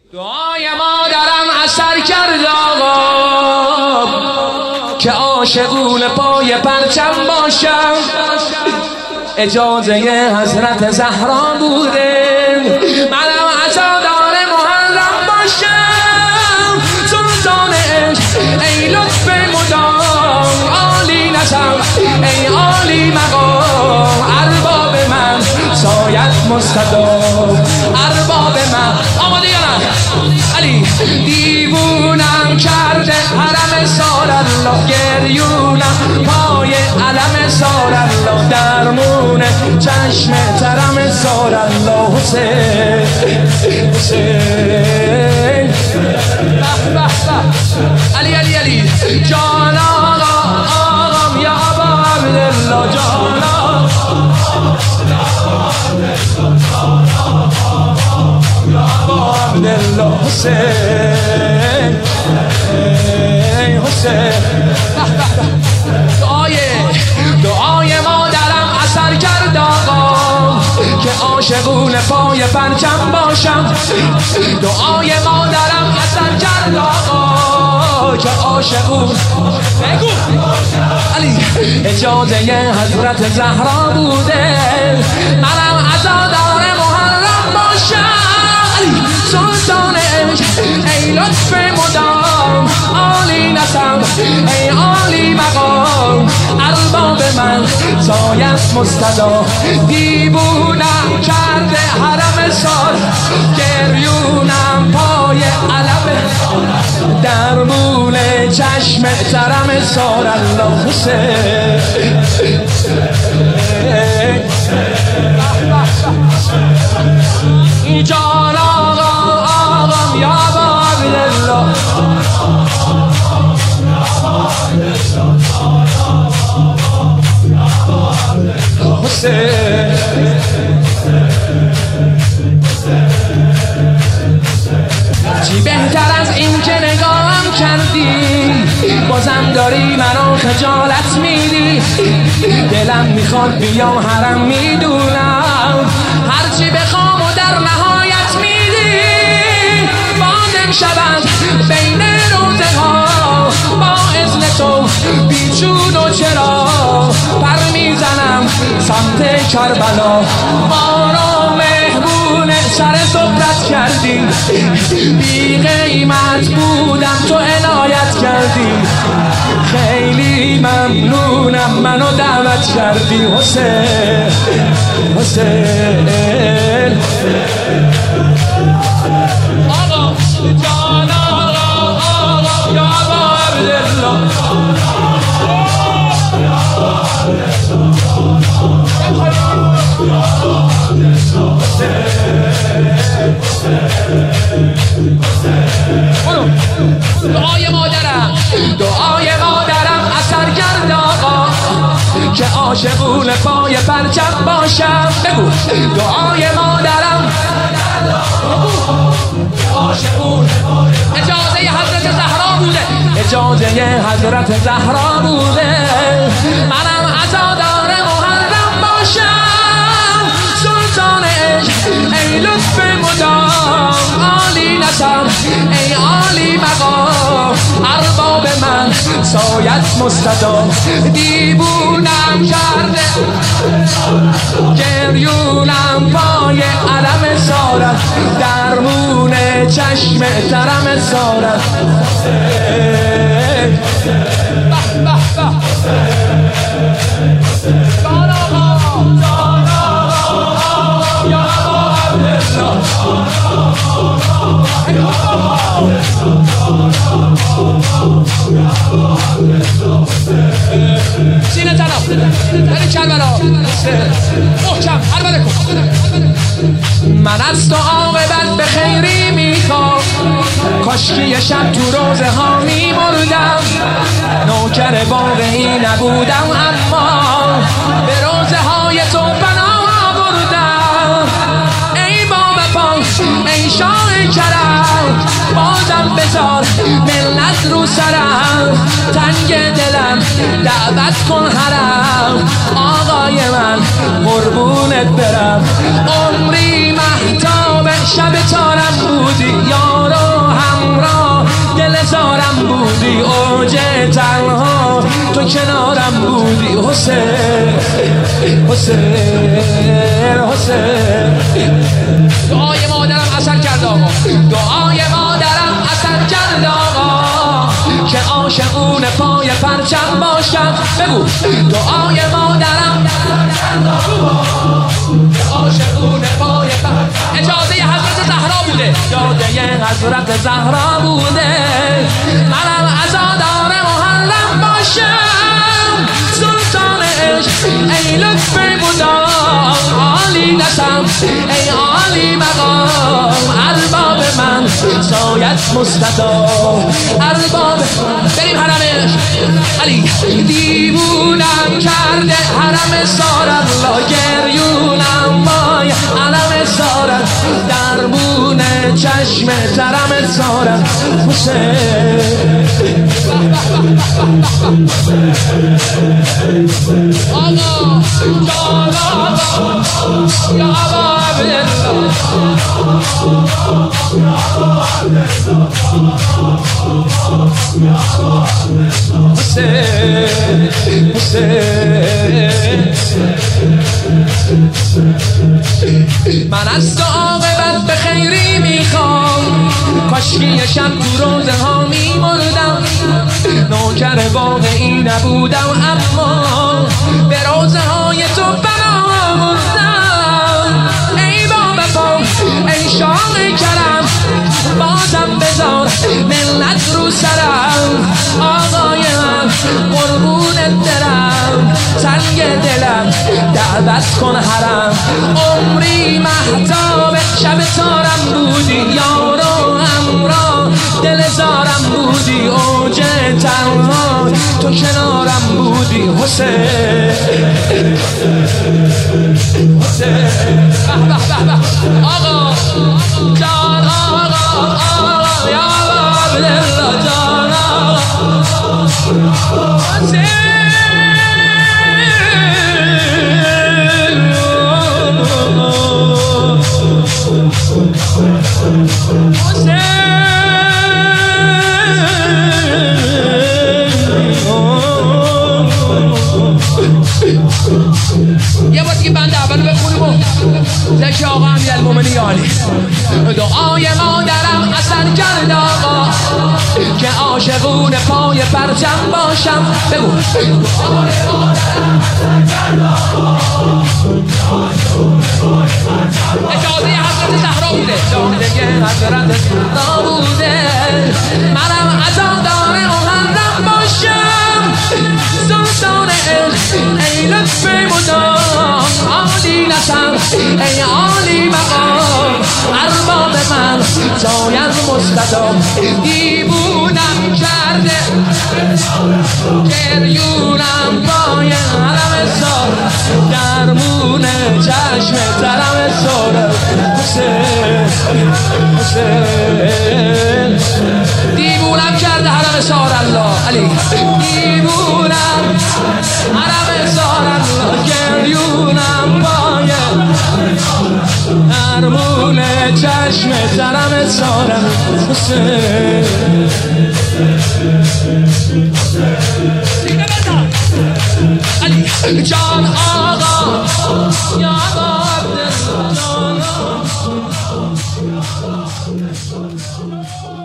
دعای مادرم اثر کرد آقا که عاشقون پای پرچم باشم. اجازه حضرت زهرا بوده منم عزادار محرم باشم. سلطان عشق ای لطف مدام، عالی نظر ای عالی مقام، ارباب من سایت مستدام، ارباب من. آماده یا نه؟ علی دیوونم کرده حرم سال الله، گریونم پای علم سال الله، درمون چشم ترم سال الله. حسین حسین علی علی علی جان آقا، آقام یا ابا عبدالله، جان عبدالله. حسین حسین دعای مادرم اثر کرد آقا که عاشقون پای پرچم باشم. دعای مادرم اثر کرد آقا که عاشقون بگو علی اجازه حضرت زهرا بوده منم عزادار محرم باشم. سلطان عشق ای لطف مدام، عالی نسب ای عالی مقام، ارباب من سایت مستدا. دیوونم کرده حرم سال، گریونم پای علم، درمون چشم ترم سال الله. حسین جان آقا، آقام یا ابا عبدالله، حسین چی بهتر از این که نگاهم کردی، بازم داری منو خجالت میدی. دلم میخواد بیام حرم، میدونم هرچی بخوام و در نهایت میدی. بادم شود بین روزه ها، با اذن تو بیچون و چرا پر میزنم سمت کربلا. بارو مهمون سر صحبت کردی، بی قیمت بودم تو عنایت کردی. خیلی ممنونم منو دعوت کردی. حسین حسین آقا جان آقا، آقا یا ابا عبدالله، دعای مادرم اثر کرد آقا که عاشقون پای پرچم باشم. بگو دعای مادرم عاشقون، اجازه حضرت زهرا بوده، اجازه حضرت زهرا بوده منم عزادار محرم باشم. سلطان عشق ای لطف مدام، عالی نسب ای عالی مقام، ارباب من سایت مستدام. دیوونم کرده گریونم پای علم سارت، درمون چشم ترم سارت. جان آقا، جان آقا یا ابا عبدالله، سینه طرف بری کربلا، محکم عربده کن. من از تو عاقبت به خیری میخوام، کاشکی یه شب تو روزه ها میمردم. نوکر واقعی نبودم اما به روزه های تو پناه بردم. ای بابا پاس ای شاه کرم، بازم بذار ملت رو سرم. تنگ دلم دعوت کن حرم، آقای من قربونت برم. عمری مهتاب شب تارم بودی یا کنارم بودی حسین حسین حسین. دعای مادرم اثر کرد آقا، دعای مادرم اثر کرد آقا که عاشقون پای پرچم باشم. بگو دعای مادرم عاشقون پای پرچم. اجازه حضرت زهرا بوده، اجازه حضرت زهرا بوده. منم عزادار محرم باشم، سلطان عشق ای لطف مدام، عالی نسم ای عالی مقام. ارباب من سایت مستطاب، ارباب. بریم حرمش علی. دیوونم کرده حرم سارت، لا گریونم مای علم سارت، دربون چشم ترم سارت حسین. آقا یا ابا عبدالله، حسین حسین. من از تو عاقبت به خیری میخوام، کاشکی شب تو روزه ها میمردم، نوکر واقعی نبودم اما به روزه های تو بنا بردم. ای بابا پا ای شاق کرم، بازم بذار ملت رو سرم. آقای من قربونت درم، سنگ دلم دعوت کن حرم. عمری مهتاب شب تارم بودی، یار و همراه دل زارم بودی، اوج تنها تو کنارم بودی حسین حسین. به به به آقا جان، آقا آقا یا عبدالله جان، حسین یه بار دیگه بند اولو بخونیم و ذکر آقا امیرالمومنین عالی. دعای مادرم اثر کرد آقا که عاشقون پای پرچم باشم. بگو اجازه حضرت زهرا بوده، اجازه حضرت زهرا بوده. منم عزادار محرم باشم، سلطان عشق ای لطف مدام، عالی نسم ای عالی مقام. ارباب من سایت مستطاب، دیوونم کرده گریونم پای حرم سار، درمون چشم ترم سار حسین حسین. دیوونم کرده حرم سار الله علی، دیوونم حرم سار الله، گریونم پای درمون چشم ترم سار حسین. علی جان آقا یا ابا عبدالله جان.